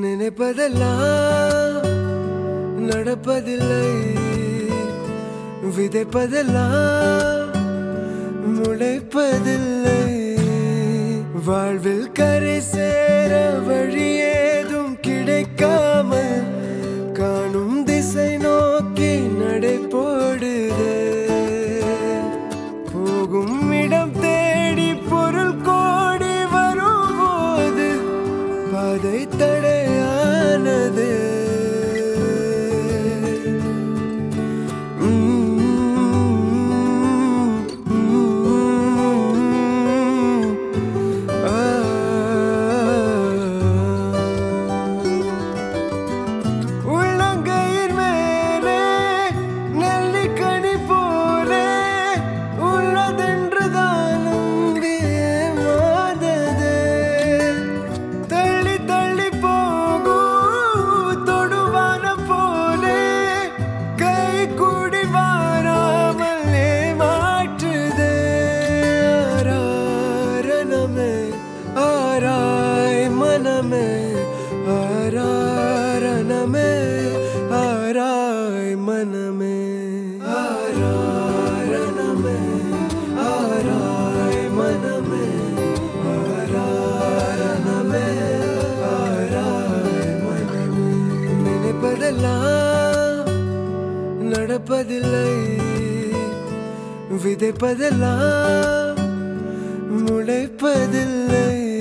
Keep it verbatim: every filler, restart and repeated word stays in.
நினைப்பதெல்லாம் நடப்பதில்லை, விதைப்பதெல்லாம் முளைப்பதில்லை. வாழ்வில் கரை சேர வழி ஏதும் கிடைக்காமல் காணும் திசை நோக்கி நடை போடுதே. போகும் இடம் தேடி பொருள் கோடி வரும்போது பாதை தடையானது. मनमे आरारणमे आराय मनमे आरारणमे आराय मनमे आरारणमे आराय मनमे. நினைப்பதெல்லாம் நடப்பதில்லை, விதைப்பதெல்லாம் முளைப்பதில்லை.